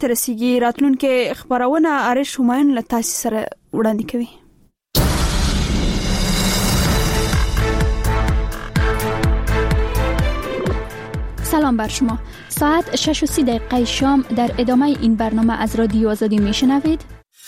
ترسیږي راتلونکي خبرونه آرش همایون له تاسو سره وړاندې کوي. سلام بر شما. ساعت 6:30 شام در ادامه این برنامه از رادیو آزادی میشنوید.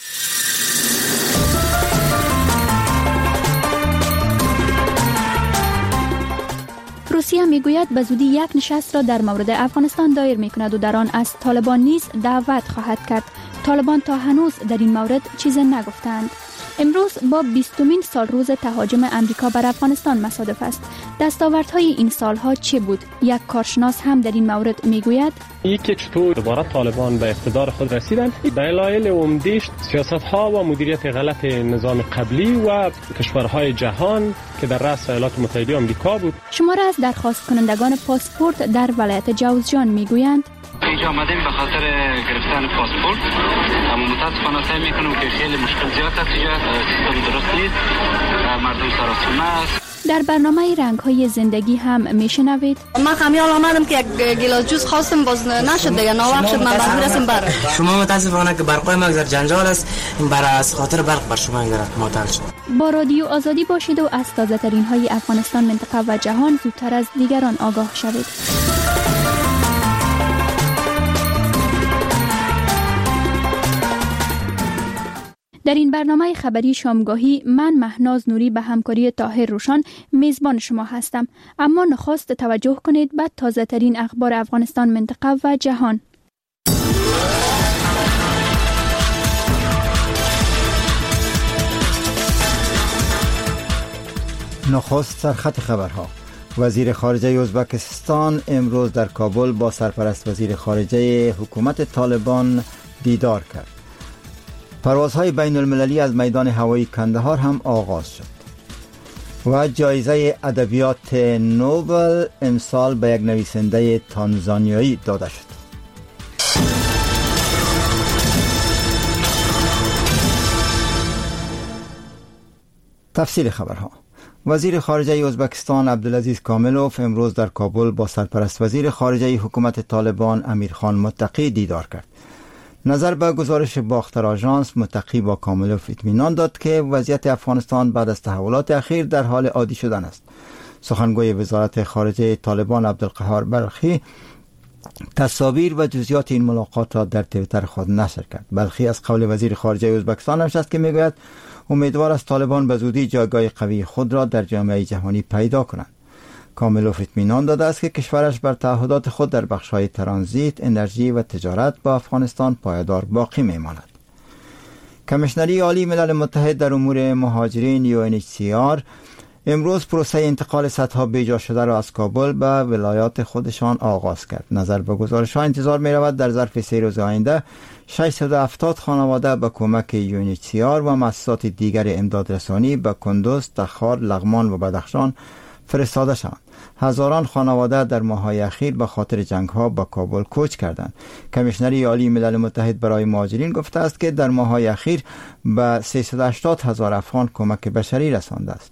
روسیه میگوید به زودی یک نشست را در مورد افغانستان دایر میکند و در آن از طالبان نیز دعوت خواهد کرد. طالبان تا هنوز در این مورد چیزی نگفتند. امروز با 20مین سال روز تهاجم امریکا بر افغانستان مصادف است. دستاوردهای این سالها چه بود؟ یک کارشناس هم در این مورد میگوید یکی چطور دوباره طالبان به اقتدار خود رسیدند. دلایل عمده‌اش سیاست‌ها و مدیریت غلط نظام قبلی و کشورهای جهان که در رأس ایالات متحده آمریکا بود. شماره از درخواست کنندگان پاسپورت در ولایت جوزجان میگویند اینجا آمدیم به خاطر گرفتن پاسپورت، اما متاسفانه سعی میکنم که خیلی مشکل زیاد است. سیستم درست نیست، مردم سراسیمه است. در برنامه رنگ‌های زندگی هم میشنوید من خمیال آمدم که یک گلاس جوس خواستم باز نشد دیگه، ناوقت شد من باید برسیم بر. شما متاسفانه که برقای مگذر جنجال است، این برای از خاطر برق بر شما اینقدر معطل شد. با رادیو آزادی باشید و از تازه ترین های افغانستان، منطقه و جهان زودتر از دیگران آگاه شوید. در این برنامه خبری شامگاهی من مهناز نوری به همکاری طاهر روشان میزبان شما هستم. اما نخست توجه کنید به تازه ترین اخبار افغانستان، منطقه و جهان. نخست سرخط خبرها. وزیر خارجه ازبکستان امروز در کابل با سرپرست وزیر خارجه حکومت طالبان دیدار کرد. پروازهای بین المللی از میدان هوایی کندهار هم آغاز شد و جایزه ادبیات نوبل امسال به یک نویسنده تانزانیایی داده شد. تفصیل خبرها. وزیر خارجه ازبکستان عبدالعزیز کاملوف امروز در کابل با سرپرست وزیر خارجه حکومت طالبان امیرخان متقی دیدار کرد. نظر به گزارش باختر آژانس، متقی با کاملوف اطمینان داد که وضعیت افغانستان بعد از تحولات اخیر در حال عادی شدن است. سخنگوی وزارت خارجه طالبان عبدالقهار بلخی تصاویر و جزئیات این ملاقات را در توییتر خود نشر کرد. بلخی از قول وزیر خارجه ازبکستان نوشت که میگوید امیدوار است طالبان به زودی جایگاه قوی خود را در جامعه جهانی پیدا کنند. کاملوف اطمینان داده است که کشورش بر تعهدات خود در بخش‌های ترانزیت، انرژی و تجارت با افغانستان پایدار باقی می‌ماند. کمیشنری عالی ملل متحد در امور مهاجرین UNHCR امروز پروسه انتقال صدها بیجا شده را از کابل به ولایات خودشان آغاز کرد. نظر به گزارش‌ها انتظار می‌رود در ظرف 3 روز آینده 670 خانواده به کمک UNHCR و مؤسسات دیگر امدادرسانی به کندوز، تخار، لغمان و بدخشان فرستاده شوند. هزاران خانواده در ماه‌های اخیر به خاطر جنگ‌ها به کابل کوچ کردند. کمیشنری عالی ملل متحد برای مهاجرین گفته است که در ماه‌های اخیر به 380,000 افغان کمک بشری رسانده است.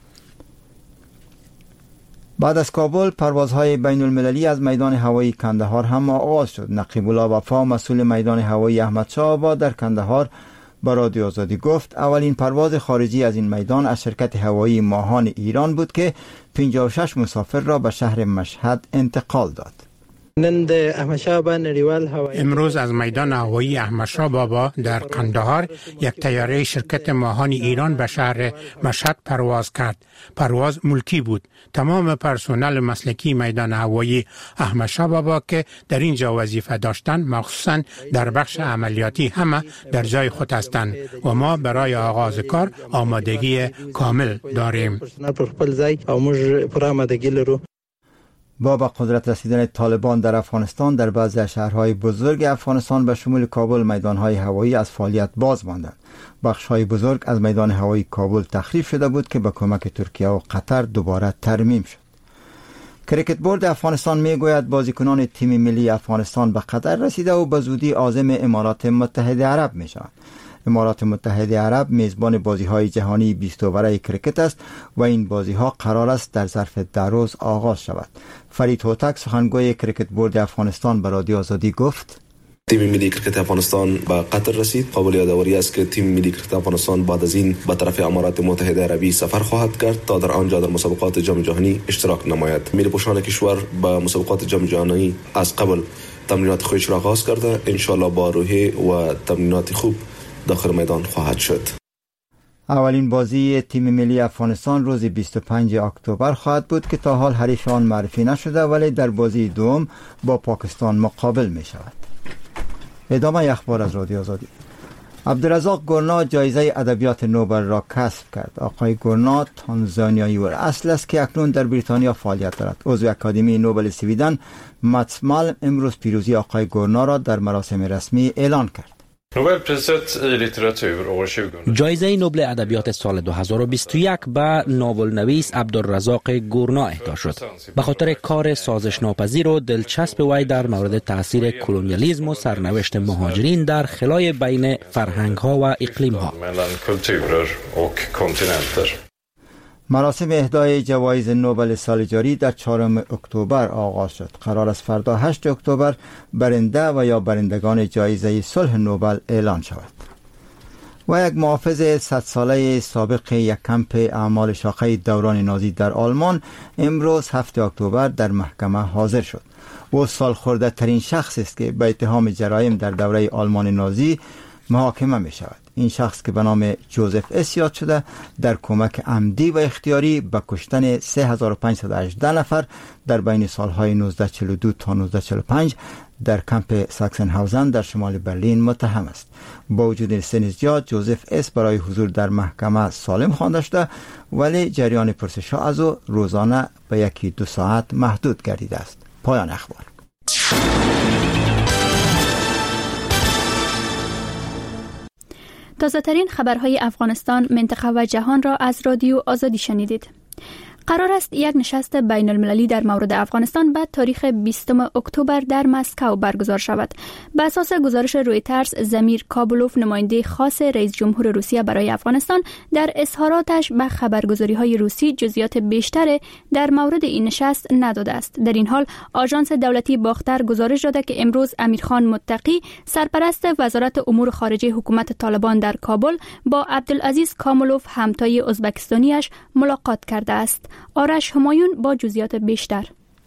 بعد از کابل پروازهای بین المللی از میدان هوایی کندهار هم آغاز شد. نقیب الله وفا مسئول میدان هوایی احمدشاه آباد در کندهار با رادیو آزادی گفت اولین پرواز خارجی از این میدان از شرکت هوایی ماهان ایران بود که 56 مسافر را به شهر مشهد انتقال داد. امروز از میدان هوایی احمدشاه بابا در قندهار یک طیاره شرکت ماهان ایران به شهر مشهد پرواز کرد. پرواز ملکی بود. تمام پرسنل مسلکی میدان هوایی احمدشاه بابا که در اینجا وظیفه داشتند، مخصوصا در بخش عملیاتی، همه در جای خود هستند و ما برای آغاز کار آمادگی کامل داریم. با به قدرت رسیدن طالبان در افغانستان در بعضی شهرهای بزرگ افغانستان به شمول کابل میدانهای هوایی از فعالیت باز ماندند. بخش‌های بزرگ از میدان هوایی کابل تخریب شده بود که با کمک ترکیه و قطر دوباره ترمیم شد. کریکت بورد افغانستان میگوید بازیکنان تیم ملی افغانستان به قطر رسیده و به زودی عازم امارات متحده عرب میشوند. امارات متحده عرب میزبان بازی‌های جهانی 20 اوره کریکت است و این بازی‌ها قرار است در ظرف 10 روز آغاز شود. فرید هوتک سخنگوی کریکت بورد افغانستان به رادیو آزادی گفت تیم ملی کرکت افغانستان به قطر رسید. قابل یادآوری است که تیم ملی کرکت افغانستان بعد از این به طرف امارات متحده عربی سفر خواهد کرد تا در آنجا در مسابقات جام جهانی اشتراک نماید. ملی پوشان کشور به مسابقات جام جهانی از قبل تمرینات خودش را آغاز کرده. ان شاء الله با روحیه و تمرینات خوب داخل میدان خواهد شد. اولین بازی تیم ملی افغانستان روز 25 اکتبر خواهد بود که تا حال حریف آن معرفی نشده، ولی در بازی دوم با پاکستان مقابل می شود. ادامه اخبار از رادیو آزادی. عبدالرزاق گورنا جایزه ادبیات نوبل را کسب کرد. آقای گورنا تانزانیایی اصل است که اکنون در بریتانیا فعالیت دارد. عضو اکادمی نوبل سویدن ماتس مالم امروز پیروزی آقای گورنا را در مراسم رسمی اعلان کرد. جایزه نوبل ادبیات سال 2021 به ناولنویس عبدالرزاق گورنا اهدا شد به خاطر کار سازش ناپذیر و دلچسب وی در مورد تاثیر کلونیالیسم و سرنوشت مهاجرین در خلای بین فرهنگ‌ها و اقلیم‌ها. مراسم اهدای جوایز نوبل سال جاری در 4 اکتبر آغاز شد. قرار است فردا 8 اکتبر برنده و یا برندگان جایزه صلح نوبل اعلان شود. و یک محافظ 100 ساله سابق یک کمپ اعمال شاخه دوران نازی در آلمان امروز 7 اکتبر در محکمه حاضر شد. او سالخورده ترین شخص است که به اتهام جرایم در دوره آلمان نازی محاکمه می شود. این شخص که به نام جوزف اس یاد شده در کمک عمدی و اختیاری به کشتن 3518 نفر در بین سالهای 1942 تا 1945 در کمپ ساکسنهاوزن در شمال برلین متهم است. با وجود سن زیاد جوزف اس برای حضور در محکمه سالم خوانده شده، ولی جریان پرسش‌ها از او روزانه به 1-2 ساعت محدود گردیده است. پایان اخبار. تازه ترین خبرهای افغانستان، منطقه و جهان را از رادیو آزادی شنیدید. قرار است یک نشست بین المللی در مورد افغانستان به تاریخ 20 اکتبر در مسکو برگزار شود. به اساس گزارش رویترز، زمیر کابلوف، نماینده خاص رئیس جمهور روسیه برای افغانستان، در اظهاراتش به خبرگزاری‌های روسی جزئیات بیشتر در مورد این نشست نداده است. در این حال آژانس دولتی باختر گزارش داده که امروز امیرخان متقی، سرپرست وزارت امور خارجه حکومت طالبان در کابل، با عبدالعزیز کاملوف، همتای ازبکستانیش، ملاقات کرده است. آرش همایون با جزئیات بیشتر.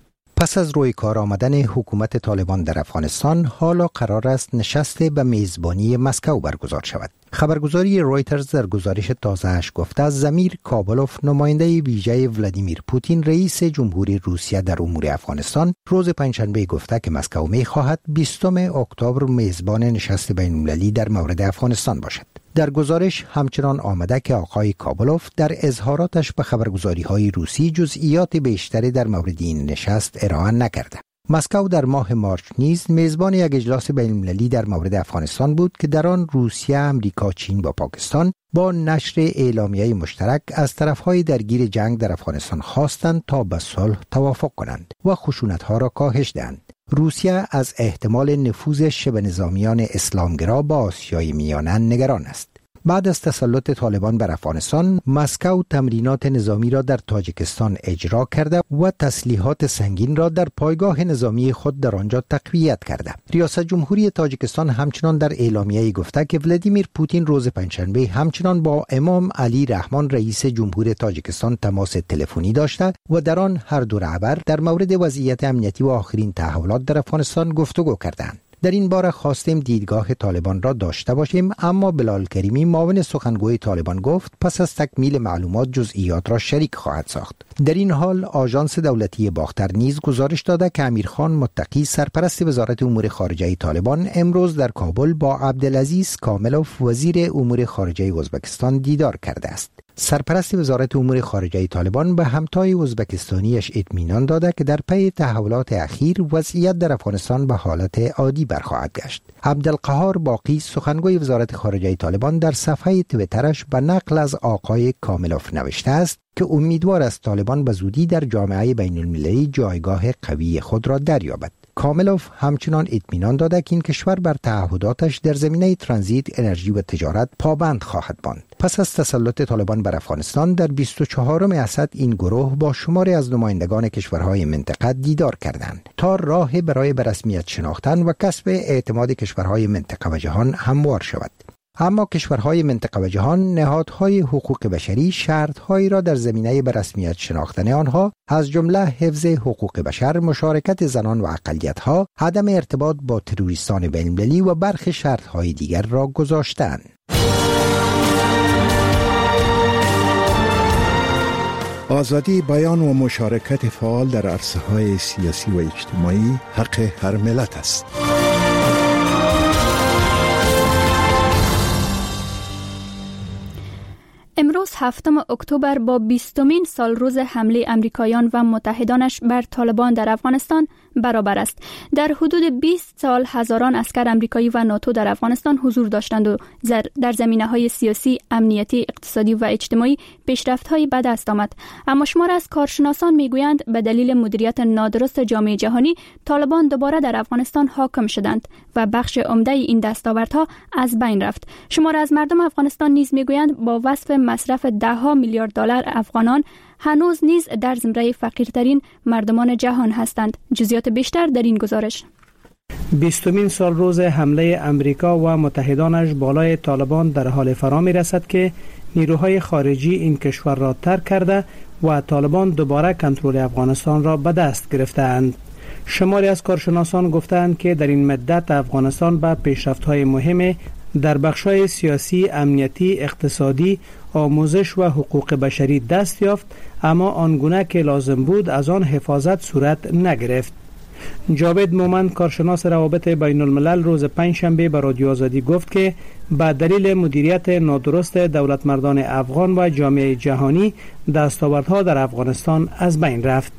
پس از روی کار آمدن حکومت طالبان در افغانستان، حالا قرار است نشست به میزبانی مسکو برگزار شود. خبرگزاری رویترز در گزارش تازه‌اش گفته زمیر کابلوف، نماینده ویژه ولادیمیر پوتین رئیس جمهوری روسیه در امور افغانستان، روز پنجشنبه گفته که مسکو می‌خواهد 20 اکتبر میزبان نشست بین‌المللی در مورد افغانستان باشد. در گزارش همچنان آمده که آقای کابلوف در اظهاراتش به خبرگزاری‌های روسی جزئیات بیشتری در مورد این نشست ارائه نکرده. مسکو در ماه مارچ نیز میزبان یک اجلاس بین‌المللی در مورد افغانستان بود که در آن روسیه، امریکا، چین و پاکستان با نشر اعلامیه مشترک از طرف‌های درگیر جنگ در افغانستان خواستند تا به صلح توافق کنند و خشونت‌ها را کاهش دهند. روسیه از احتمال نفوذ شبه نظامیان اسلامگرا با آسیای میانه نگران است. بعد از تسلط طالبان بر افغانستان، مسکو تمرینات نظامی را در تاجیکستان اجرا کرده و تسلیحات سنگین را در پایگاه نظامی خود در آنجا تقویت کرده. ریاست جمهوری تاجیکستان همچنان در اعلامیه‌ای گفته که ولادیمیر پوتین روز پنجشنبه همچنان با امام علی رحمان رئیس جمهور تاجیکستان تماس تلفنی داشته و در آن هر دو رهبر در مورد وضعیت امنیتی و آخرین تحولات در افغانستان گفتگو کردند. در این باره خواستیم دیدگاه طالبان را داشته باشیم، اما بلال کریمی، معاون سخنگوی طالبان، گفت پس از تکمیل معلومات جزئیات را شریک خواهد ساخت. در این حال آژانس دولتی باختر نیز گزارش داده که امیرخان متقی، سرپرست وزارت امور خارجه طالبان، امروز در کابل با عبدالعزیز کاملوف، وزیر امور خارجه ازبکستان، دیدار کرده است. سرپرست وزارت امور خارجه طالبان به همتای ازبکستانیش اطمینان داده که در پی تحولات اخیر وضعیت در افغانستان به حالت عادی برخواهد گشت. عبدالقهار باقی، سخنگوی وزارت خارجه طالبان، در صفحه تویترش به نقل از آقای کاملوف نوشته است که امیدوار است طالبان به زودی در جامعه بین المللی جایگاه قوی خود را دریابد. کاملوف همچنان اطمینان داده که این کشور بر تعهداتش در زمینه ترانزیت، انرژی و تجارت پابند خواهد ماند. پس از تسلط طالبان بر افغانستان در 24 اسد این گروه با شماری از نمایندگان کشورهای منطقه دیدار کردند تا راه برای به رسمیت شناختن و کسب اعتماد کشورهای منطقه و جهان هموار شود. اما کشورهای منطقه و جهان نهادهای حقوق بشری شرطهایی را در زمینه به رسمیت شناختن آنها از جمله حفظ حقوق بشر، مشارکت زنان و اقلیت‌ها، عدم ارتباط با تروریستان بین‌المللی و برخی شرطهای دیگر را گذاشتند. آزادی بیان و مشارکت فعال در عرصه‌های سیاسی و اجتماعی حق هر ملت است. امروز 7 اکتبر با 20مین سال روز حمله امریکایان و متحدانش بر طالبان در افغانستان برابر است. در حدود 20 سال هزاران اسکر امریکایی و ناتو در افغانستان حضور داشتند و در زمینه‌های سیاسی، امنیتی، اقتصادی و اجتماعی پیشرفت‌هایی به دست آمد. اما شمار از کارشناسان میگویند به دلیل مدیریت نادرست جامعه جهانی طالبان دوباره در افغانستان حاکم شدند و بخش عمده این دستاوردها از بین رفت. شمار از مردم افغانستان نیز میگویند با وصف مصرف $10 میلیارد افغانان هنوز نیز در زمره فقیرترین مردمان جهان هستند. جزئیات بیشتر در این گزارش. 20مین سال روز حمله امریکا و متحدانش بالای طالبان در حال فرا می رسد که نیروهای خارجی این کشور را ترک کرده و طالبان دوباره کنترل افغانستان را به دست گرفتند. شماری از کارشناسان گفتند که در این مدت افغانستان به پیشرفت‌های مهم در بخش‌های سیاسی، امنیتی، اقتصادی، آموزش و حقوق بشری دست یافت، اما آنگونه که لازم بود از آن حفاظت صورت نگرفت. جاوید مومن، کارشناس روابط بین الملل، روز پنجشنبه به رادیو آزادی گفت که به دلیل مدیریت نادرست دولتمردان افغان و جامعه جهانی دستاوردها در افغانستان از بین رفت.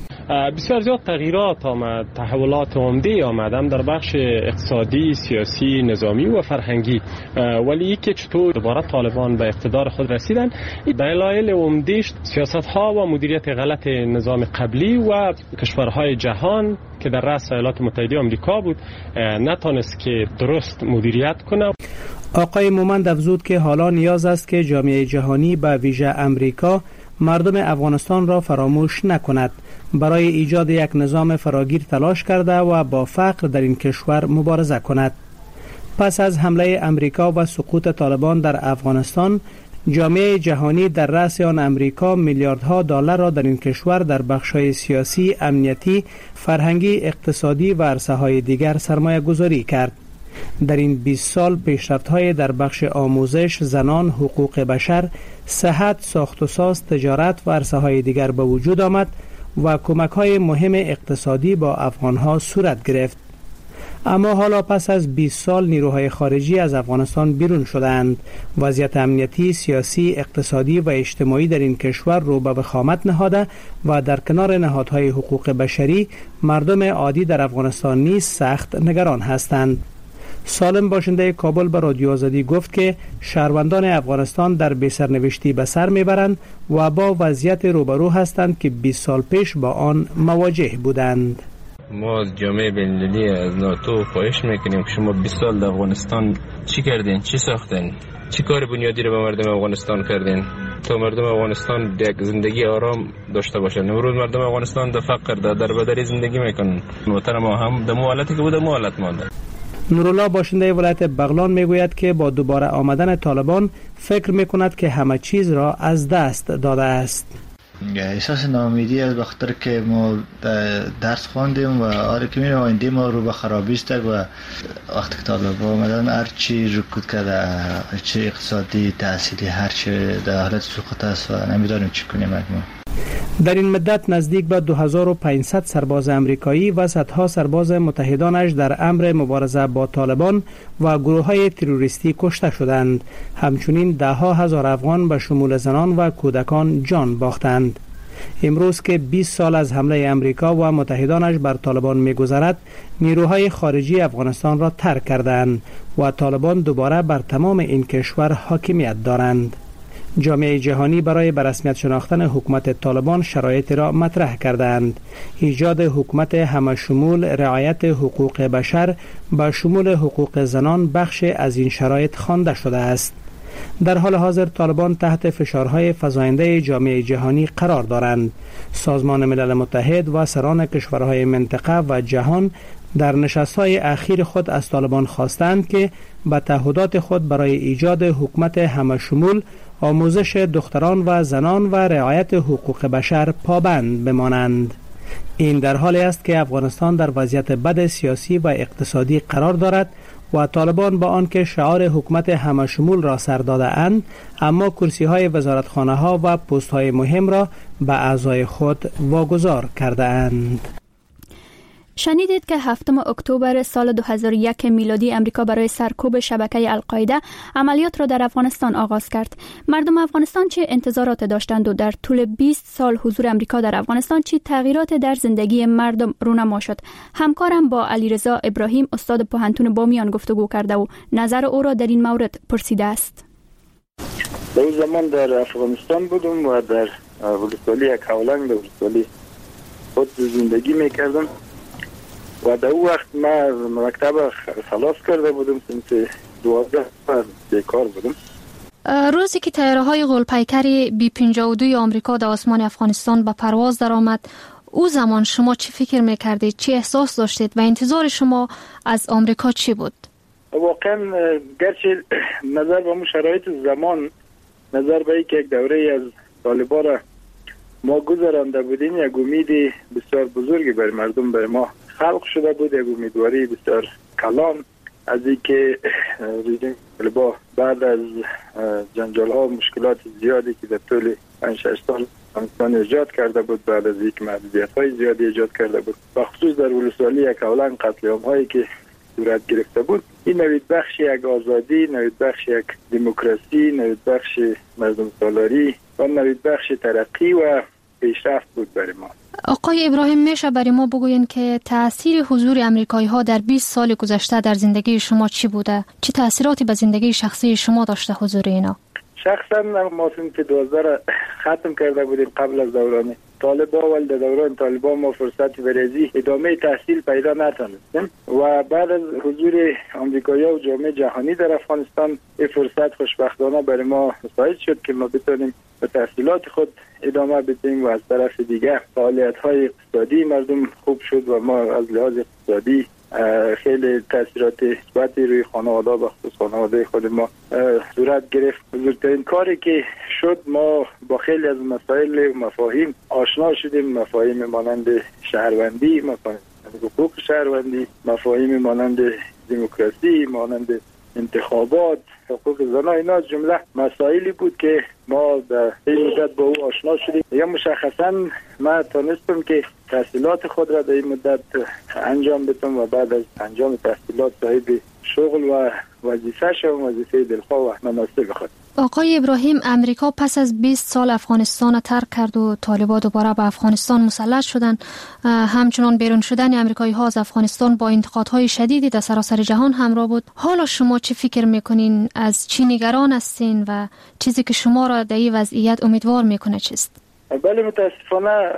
بسیار زیاد تغییرات آمد، تحولات عمده آمدن در بخش اقتصادی، سیاسی، نظامی و فرهنگی، ولی که چطور دوباره طالبان به اقتدار خود رسیدن، دلایل عمده‌اش سیاست‌ها و مدیریت غلط نظام قبلی و کشورهای جهان که در رأس ایالات متحده آمریکا بود نتونست که درست مدیریت کنه. آقای مومند افزود که حالا نیاز است که جامعه جهانی به ویژه امریکا مردم افغانستان را فراموش نکند، برای ایجاد یک نظام فراگیر تلاش کرده و با فقر در این کشور مبارزه کند. پس از حمله امریکا و سقوط طالبان در افغانستان، جامعه جهانی در رأس آن امریکا میلیاردها دلار را در این کشور در بخش‌های سیاسی، امنیتی، فرهنگی، اقتصادی و عرصه‌های دیگر سرمایه گذاری کرد. در این 20 سال پیشرفت‌های در بخش آموزش، زنان، حقوق بشر، صحت، ساخت و ساز، تجارت و عرصه‌های دیگر به وجود آمد و کمک‌های مهم اقتصادی با افغان‌ها صورت گرفت. اما حالا پس از 20 سال نیروهای خارجی از افغانستان بیرون شدند. وضعیت امنیتی، سیاسی، اقتصادی و اجتماعی در این کشور رو به وخامت نهاده و در کنار نهادهای حقوق بشری مردم عادی در افغانستان نیز سخت نگران هستند. سالم، باشنده کابل، به رادیو آزادی گفت که شهروندان افغانستان در بی‌سرنوشتی به سر میبرند و با وضعیت روبرو هستند که 20 سال پیش با آن مواجه بودند. ما از جامعه بین‌المللی، از ناتو خواهش میکنیم که شما 20 سال در افغانستان چی کردین؟ چی ساختین؟ چی کار بنیادی رو به مردم افغانستان کردین تا مردم افغانستان یک زندگی آرام داشته باشن؟ امروز مردم افغانستان در فقر، در دربدری زندگی میکنن. وطن ما هم در حالتی که بوده حالت مانده. نورالله، باشنده ولایت بغلان، میگوید که با دوباره آمدن طالبان فکر میکند که همه چیز را از دست داده است. احساس ناامیدی است، بخاطر که ما درس خواندیم و آره که میریم آینده ما رو به خرابی است و وقتی که طالبان آمدن هر چی رکود کرده، چه اقتصادی، تحصیلی، هر چی در حالت سقوط است و نمیدانیم چی کنیم. در این مدت نزدیک به 2500 سرباز امریکایی و صدها سرباز متحدانش در امر مبارزه با طالبان و گروه‌های تروریستی کشته شدند. همچنین ده‌ها هزار افغان به شمول زنان و کودکان جان باختند. امروز که 20 سال از حمله امریکا و متحدانش بر طالبان می‌گذرد، نیروهای خارجی افغانستان را ترک کردند و طالبان دوباره بر تمام این کشور حاکمیت دارند. جامعه جهانی برای به رسمیت شناختن حکومت طالبان شرایط را مطرح کردند. ایجاد حکومت همشمول، رعایت حقوق بشر به شمول حقوق زنان بخش از این شرایط خوانده شده است. در حال حاضر طالبان تحت فشارهای فزاینده جامعه جهانی قرار دارند. سازمان ملل متحد و سران کشورهای منطقه و جهان در نشست‌های اخیر خود از طالبان خواستند که به تعهدات خود برای ایجاد حکومت همشمول، آموزش دختران و زنان و رعایت حقوق بشر پابند بمانند. این در حالی است که افغانستان در وضعیت بد سیاسی و اقتصادی قرار دارد و طالبان با آنکه شعار حکومت همشمول را سر داده اند، اما کرسی های وزارتخانه ها و پست های مهم را به اعضای خود واگذار کرده اند. شنیدید که 7 اکتبر سال 2001 میلادی امریکا برای سرکوب شبکه القاعده عملیات را در افغانستان آغاز کرد. مردم افغانستان چه انتظارات داشتند و در طول 20 سال حضور امریکا در افغانستان چه تغییرات در زندگی مردم رونما شد؟ همکارم با علیرضا ابراهیم استاد پوهنتون بامیان گفتگو کرده و نظر او را در این مورد پرسیده است. در اون زمان در افغانستان بودم و در ولسوالی کاولنگ در ولسوالی خود زندگی میکردم و در اون وقت ما مکتب خلاص کرده بودم، سنت 12 بیکار بودم. روزی که طیاره‌های غول‌پیکر B-52 آمریکا در آسمان افغانستان به پرواز درآمد، او زمان شما چی فکر میکردید؟ چی احساس داشتید و انتظار شما از آمریکا چی بود؟ واقعا گرچه نظر به شرایط زمان، نظر به اینکه یک دوره از طالبان را ما گذرانده بودیم، یک امید بسیار بزرگی برای مردم، برای ما خلق شده بود، یک امیدواری بسیار کلان از اینکه رژیم طالبان بعد از جنجال ها و مشکلات زیادی که در طول 5-6 سال افغانستان ایجاد کرده بود، بعد از اینکه محدودیت های زیادی ایجاد کرده بود، بخصوص در ولسوالی کاولنگ قتل عام هایی که صورت گرفته بود، این نوید بخش یک آزادی، نوید بخش یک دموکراسی، نوید بخش مردم سالاری و نوید بخش ترقی و پیشرفت بود برای ما. آقای ابراهیم، میشه برای ما بگوین که تأثیر حضور امریکایی ها در 20 سال گذشته در زندگی شما چی بوده؟ چه تأثیراتی به زندگی شخصی شما داشته حضور اینا؟ شخصا ما سنت 12 را ختم کرده بودیم قبل از دوران طالبان، ولی در دوران طالبان ما فرصتی برای ادامه تحصیل پیدا نتونستیم و بعد از حضور آمریکایی‌ها و جامعه جهانی در افغانستان این فرصت خوشبختانه برای ما مساعد شد که ما بتونیم به تحصیلات خود ادامه بدیم و از طرف دیگه فعالیت‌های اقتصادی مردم خوب شد و ما از لحاظ اقتصادی خیلی تاثیرات مثبتی روی خانواده و خصوص خانواده خود ما صورت گرفت. بزرگترین کاری که شد، ما با خیلی از مسائل و مفاهیم آشنا شدیم، مفاهیم مانند شهروندی، مفاهیم حقوق شهروندی، مفاهیم مانند دموکراسی، مانند انتخابات، حقوق زنان. اینا از جمله مسائلی بود که ما در این مدت با او آشنا شدیم. یا مشخصا من تونستم که تحصیلات خود را در این مدت انجام بدم و بعد از انجام تحصیلات صاحب شغل و وظیفه شدم، وظیفه دلخواه و مناسب خود. آقای ابراهیم، امریکا پس از 20 سال افغانستان را ترک کرد و طالبان دوباره به افغانستان مسلط شدند. همچنان بیرون شدن امریکایی ها از افغانستان با انتقادهای شدیدی در سراسر جهان همراه بود. حالا شما چه فکر میکنین؟ از چی نگران هستین و چیزی که شما را در این وضعیت امیدوار میکنه چیست؟ بله، متاسفانه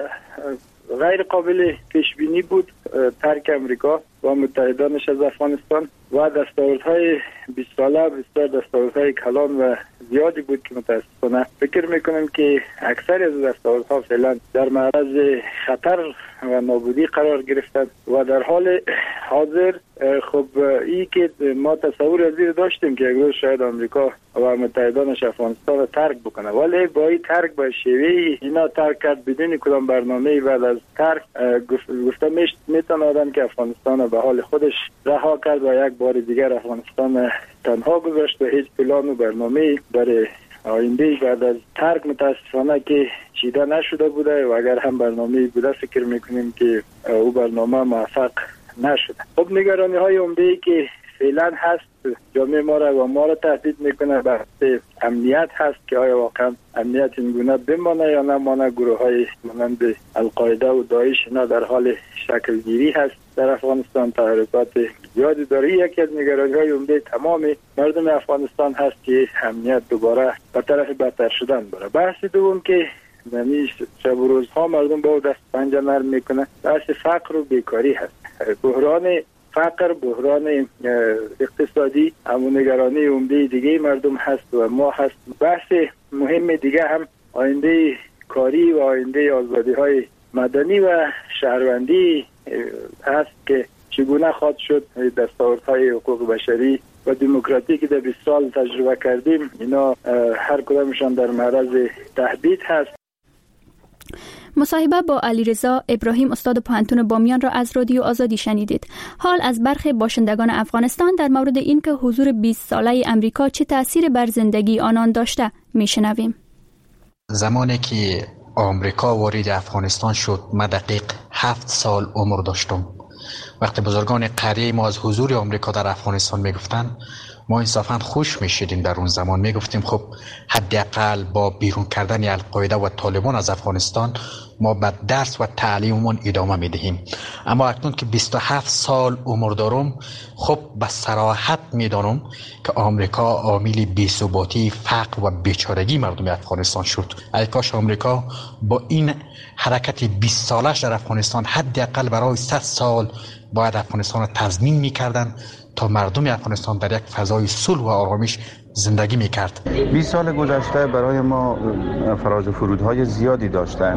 غیر قابل پیش بینی بود ترک امریکا و متحدانش از افغانستان و دستاوردهای 20 ساله بسیار دستاوردهای کلان و زیادی بود که متاسفانه فکر میکنم که اکثر از دستاوردها فعلا در معرض خطر و نابودی قرار گرفتند و در حال حاضر خب ای که ما تصور از این داشتیم که یک روز شاید آمریکا و متحدانش افغانستان را ترک بکنه، ولی با این ترک به شیوه اینا ترک کرد بدون کدام برنامه. بعد از ترک گفته میتونه آدم که افغانستان به حال خودش رها کرد و یک بار دیگر افغانستان تنها گذاشت و هیچ پلان و برنامه برای آینده بعد از ترک متاسفانه که چیده نشده بوده و اگر هم برنامه بوده فکر میکنیم که او برنامه موفق نشده. خب نگرانی های عمده‌ای که فعلا هست جامعه ما را و ما را تهدید میکنه بحث امنیت هست که آیا واقعا امنیت این گونه بمانه یا نمانه. گروه های مانند القاعده و داعش اینا در حال شکل گیری هست در افغانستان، تحرکات زیادی داره. یکی از نگرانی‌های عمده تمام مردم افغانستان هست که امنیت دوباره به طرف بدتر شدن بره. بحث دوم که یعنی شب و روزها مردم با دست پنجه نرم میکنه، بحث فقر و بیکاری هست. بحران فقر، بحران اقتصادی همون نگرانی عمده دیگه مردم هست و ما هست. بحث مهم دیگه هم آینده کاری و آینده آزادی های مدنی و شهروندی هست که چگونه خواهد شد دستاوردهای حقوق بشری و دموکراتیک که در 20 سال تجربه کردیم اینا هر کدامشان در معرض تهدید هست. مصاحبه با علیرضا ابراهیم استاد پوهنتون بامیان را از رادیو آزادی شنیدید. حال از برخی باشندگان افغانستان در مورد اینکه حضور 20 ساله امریکا چه تأثیر بر زندگی آنان داشته میشنویم. زمانی که آمریکا وارد افغانستان شد من دقیق 7 سال عمر داشتم. وقتی بزرگان قریه ما از حضور آمریکا در افغانستان میگفتن ما انصافاً خوش میشیدیم. در اون زمان میگفتیم خب حداقل با بیرون کردن القاعده و طالبان از افغانستان ما به درس و تعلیممون ادامه میدهیم. اما اکنون که 27 سال عمر دارم خب به صراحت میدانم که آمریکا عامل بی‌ثباتی، فقر و بیچارگی مردم افغانستان شد. ای کاش آمریکا با این حرکت 20 سالش در افغانستان حداقل برای 100 سال باید افغانستان را تضمین میکردن تا مردم افغانستان در یک فضای صلح و آرامش زندگی میکرد. 20 سال گذشته برای ما فراز و فرودهای زیادی داشته.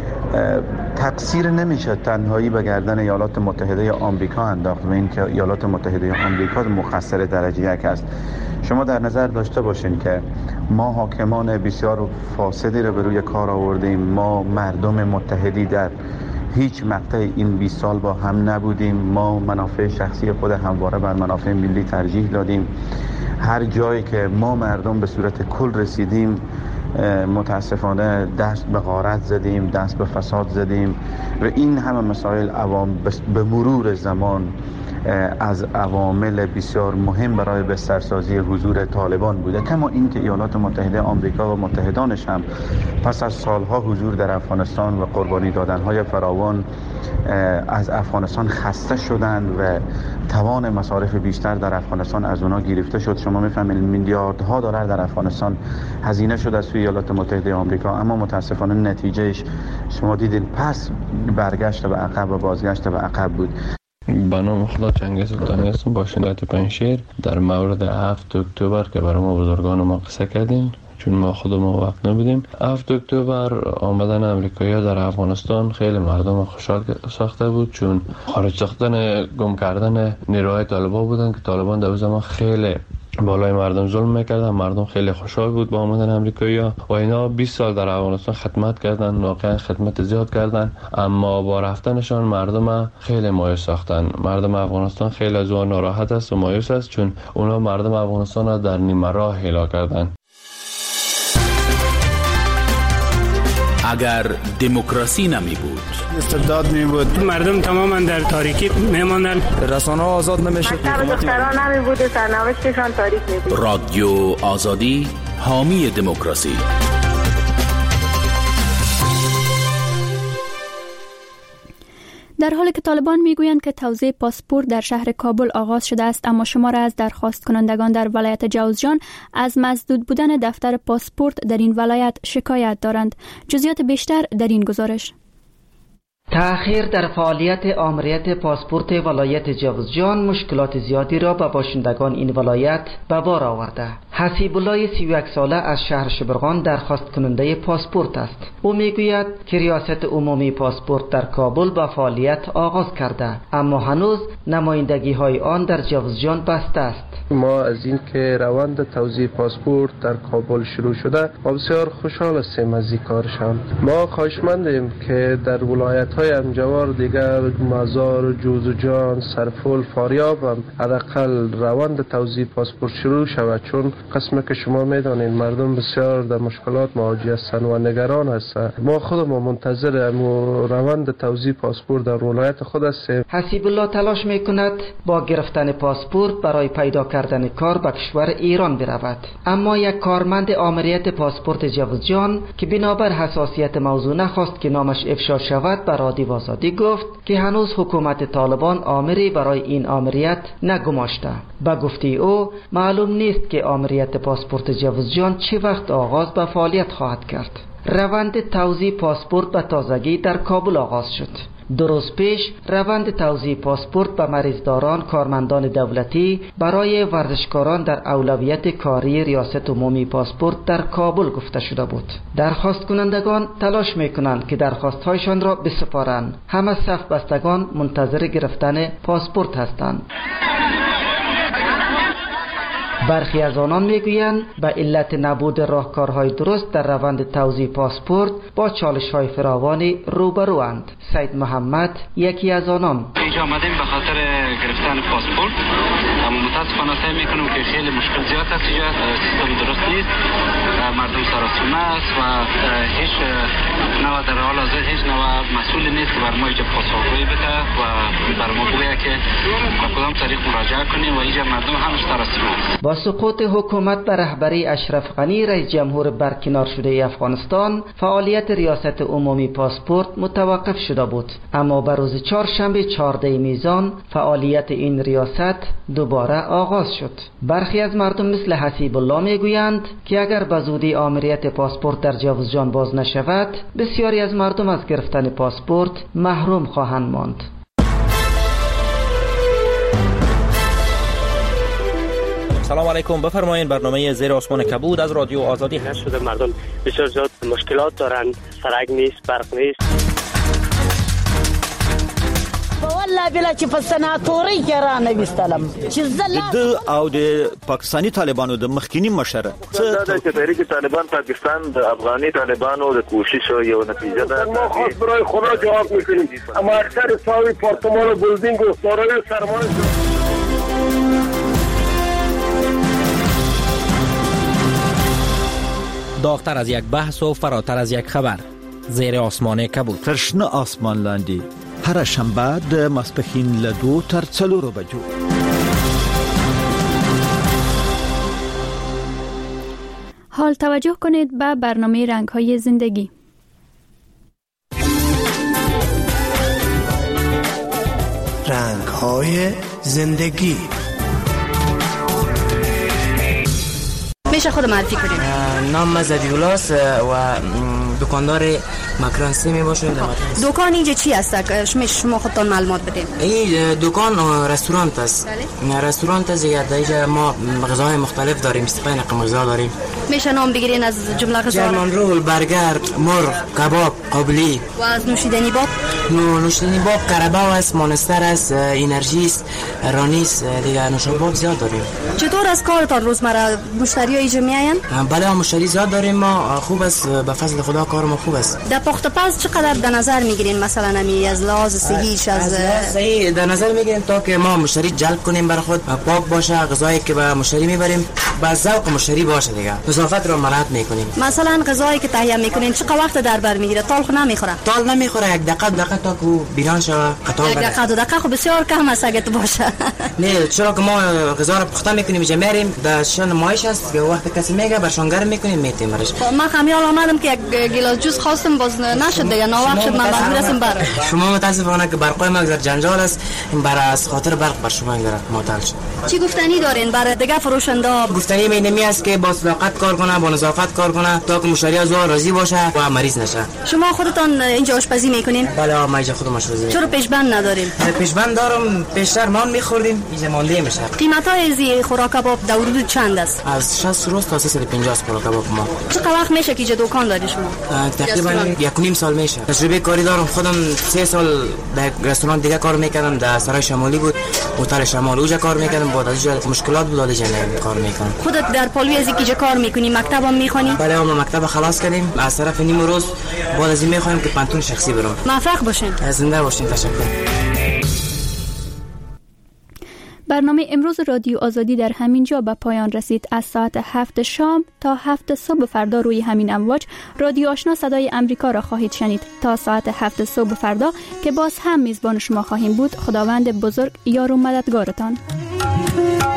تقصیر نمیشه تنهایی به گردن ایالات متحده آمریکا انداخت و اینکه ایالات متحده آمریکا مقصر درجه 1 است. شما در نظر داشته باشین که ما حاکمان بسیار فاسدی رو به روی کار آوردیم. ما مردم متحدی در هیچ مقطع این 20 سال با هم نبودیم. ما منافع شخصی خود همواره بر منافع ملی ترجیح دادیم. هر جایی که ما مردم به صورت کل رسیدیم متاسفانه دست به غارت زدیم، دست به فساد زدیم و این همه مسائل به مرور زمان از عوامل بسیار مهم برای بسترسازی حضور طالبان بوده. کما اینکه ایالات متحده آمریکا و متحدانش هم پس از سالها حضور در افغانستان و قربانی دادنهای فراوان از افغانستان خسته شدند و توان مصارف بیشتر در افغانستان از اونا گرفته شد. شما میفهمید میلیاردها دلار در افغانستان هزینه شد از سوی ایالات متحده آمریکا، اما متاسفانه نتیجهش شما دیدین پس برگشت به عقب و بازگشت به عقب بود. به نام خدا چنگیز سلطانی هستم، باشنده پنجشیر. در مورد 7 اکتبر که برای ما بزرگان ما قصه کردین چون ما خودمون وقت نبودیم. 7 اکتبر آمدن امریکایی‌ها در افغانستان خیلی مردم خوشحال ساخته بود، چون خارج ساختن گم کردن نیروهای طالبان بودن که طالبان در زمان خیلی بالای مردم ظلم میکردن. مردم خیلی خوشحال بود با آمدن امریکایی‌ها و اینا 20 سال در افغانستان خدمت کردن، واقعا خدمت زیاد کردن، اما با رفتنشان مردم خیلی مایوس ساختن. مردم افغانستان خیلی از اون ناراحت است و مایوس است، چون اونا مردم افغانستان را در نیمه راه هلاک کردن. اگر دموکراسی نمی بود، استبداد می بود، مردم تماما در تاریکی می ماندن، رسانه ها آزاد نمی شد، دختران نمی بود، سرنوشتشان تاریک می بود. رادیو آزادی، حامی دموکراسی. در حالی که طالبان میگویند که توزیع پاسپورت در شهر کابل آغاز شده است، اما شمار از درخواست کنندگان در ولایت جوزجان از مسدود بودن دفتر پاسپورت در این ولایت شکایت دارند. جزئیات بیشتر در این گزارش. تأخیر در فعالیت آمریت پاسپورت ولایت جوزجان مشکلات زیادی را به باشندگان این ولایت به بار آورده. حسیب الله 31 ساله از شهر شبرغان درخواست کننده پاسپورت است. او میگوید که ریاست عمومی پاسپورت در کابل با فعالیت آغاز کرده، اما هنوز نمایندگی های آن در جوزجان بسته است. ما از این که روند توزیع پاسپورت در کابل شروع شده ما بسیار خوشحال هستیم از این کارشان. ما خواهشمندیم که در ولایت های همجوار دیگر مزار، جوزجان، سرپل، فاریاب هم حداقل روند توزیع پاسپورت شروع شود، چون قسمه که شما میدانید مردم بسیار در مشکلات مواجه هستند و نگران هستند. ما خودمون منتظر روند توزیع پاسپورت در ولایت خود هستیم. حسیب الله تلاش میکند با گرفتن پاسپورت برای پیدا کردن کار به کشور ایران برود. اما یک کارمند آمریت پاسپورت جوزجان که بنابر حساسیت موضوع نخواست که نامش افشا شود به رادیو آزادی گفت که هنوز حکومت طالبان آمری برای این آمریت نگماشته. به گفته او معلوم نیست که آمریت پاسپورت جوزجان چه وقت آغاز به فعالیت خواهد کرد. روند توزیع پاسپورت به تازگی در کابل آغاز شد. 2 روز پیش روند توزیع پاسپورت به مریضداران کارمندان دولتی برای ورزشکاران در اولویت کاری ریاست عمومی پاسپورت در کابل گفته شده بود. درخواست کنندگان تلاش میکنند که درخواست‌هایشان را بسپارند. همه صف بستگان منتظر گرفتن پاسپورت هستند. برخی از آنان میگویند به علت نبود راهکارهای درست در روند توزیع پاسپورت با چالش‌های فراوانی روبروند. سید محمد یکی از آنان. اینجا آمدیم به خاطر گرفتن پاسپورت، اما متاسفانه سعی میکنم که خیلی مشکل زیاد است. اینجا سیستم درست نیست، مردم سراسیمه است و هیچ نوع در حال حاضر هیچ نوع مسئولی نیست که بر ما اینجا پاسپورت بده و بر ما بگه که به کدام طریق مراجعه کنیم و اینجا مردم همش سراسیمه است. با سقوط حکومت به رهبری اشرف غنی رئیس جمهور برکنار شده افغانستان، فعالیت ریاست عمومی پاسپورت متوقف شده بود. اما به روز چهارشنبه 14 میزان فعالیت این ریاست دوباره آغاز شد. برخی از مردم مثل حسیب الله میگویند که اگر به زودی آمریت پاسپورت در جوزجان باز نشود، بسیاری از مردم از گرفتن پاسپورت محروم خواهند ماند. سلام علیکم، بفرمایید. برنامه زیر آسمان کبود از رادیو آزادی هست. شده مردم بسیار زیاد مشکلات دارند، سرک نیست، برق نیست. والله بلا چې په سناتوري کې را نه وستلم چې د او د پاکستانی طالبانو د مخکینی مشره دا چې تحریک طالبان پاکستان د افغاني طالبانو د کوشش یو نتیجه ده. ما خاص برای خدا جواب میکنیم، اما اکثر ساوی پارتمان و بلدینگ و سارای سرمایه داغتر از یک بحث و فراتر از یک خبر. زیر آسمان کبود. ترشنه آسمان لاندی هر شنبه د ماسپښین له 2 تر 4 بجو. حال توجه کنید به برنامه رنگ‌های زندگی. رنگ‌های زندگی. میشه خود معرفی کنید؟ نام زبیولا است و دکاندار مکرانسی می باشم. دکان اینجا چی است؟ شما خودتان معلومات بدین. این دکان رستوران است. رستوران است دیگه. اینجا ما غذاهای مختلف داریم، 35 رقم غذا داریم. میشه نام بگیرین از جمله غذا؟ جرمن رول، برگر، مرغ، کباب، قابلی. و از نوشیدنی باب؟ نوشیدنی باب کرباو است، مانستر است، انرژی است، رانیس دیگه. نوشابه باب زیاد داریم. چطور از کارتان روزمره مشتری‌ها اینجا میاین؟ بله مشتری زیاد داریم ما. خوب است، به فضل خدا کار ما خوب است. در پخت پز چقدر در نظر میگیرین مثلا نمی از لحاظ صحیش از صحیح در نظر میگیریم تا که ما مشتری جلب کنیم برای خود، پاک باشه، غذایی که به مشتری میبریم با ذوق مشتری باشه دیگه. مسافت رو مراعات میکنیم. مثلا غذایی که تهیه میکنین چقدر وقت در بر میگیره؟ تلخ نمیخوره؟ تال نمیخوره، یک دقیقه تا که بیرون شه قطار بره. یک دقیقه خب بسیار کم است اگه تو باشه. نه چرا که ما غذا رو پخته میکنیم اینجا میریم در شن مایش است که وقت کسی میگه برشون گرم میکنیم میتیم برش. ما خمیال آمدم که یک گلاس جوس خواستم باز نشد دیگه. ناوقت شد من مجبورم بر. شما متاسفانه که برقای ما اگر جنجال است، این برای از خاطر برق بر شما اینجا معطل شد. چی گفتنی دارین برای دیگه فروشنده؟ گفتنی می است که با صداقت کار کنه، با نظافت کار کنه تا که مشتری از اون راضی باشه و مریض نشه. شما خودتان اینجا آشپزی میکنین؟ بله ما اینجا خودم آشپزی. چرا پیشبند ندارین؟ پیشبند دارم، پیشتر مان میخوردیم، اینجا مانده میشه. قیمتای زی خوراک کباب در حدود چند است؟ از 60 روز تا 350 خوراک کباب ما. چقدر وقت میشه که اینجا دکان داری شما؟ تقریبا 1.5 سال میشه. تجربه کاری دارم، خودم 3 سال در رستوران دیگه کار میکردم، در سرای شمالی بود، هتل شمال اونجا کار میکردم. بعد از اونجا مشکلات بود، اونجا کار میکنم. خودت در پالوی از اینجا کار میکنی؟ مکتب هم میخونی؟ بله ما مکتب خلاص کردیم، از طرف نیم روز بعد از این میخوایم که پانتون شخصی برم. موفق باشین. زنده باشین. تشکر. برنامه امروز رادیو آزادی در همین جا به پایان رسید. از ساعت 7 شام تا 7 صبح فردا روی همین امواج رادیو آشنا صدای امریکا را خواهید شنید. تا ساعت 7 صبح فردا که باز هم میزبان شما خواهیم بود. خداوند بزرگ یار و مددگارتان.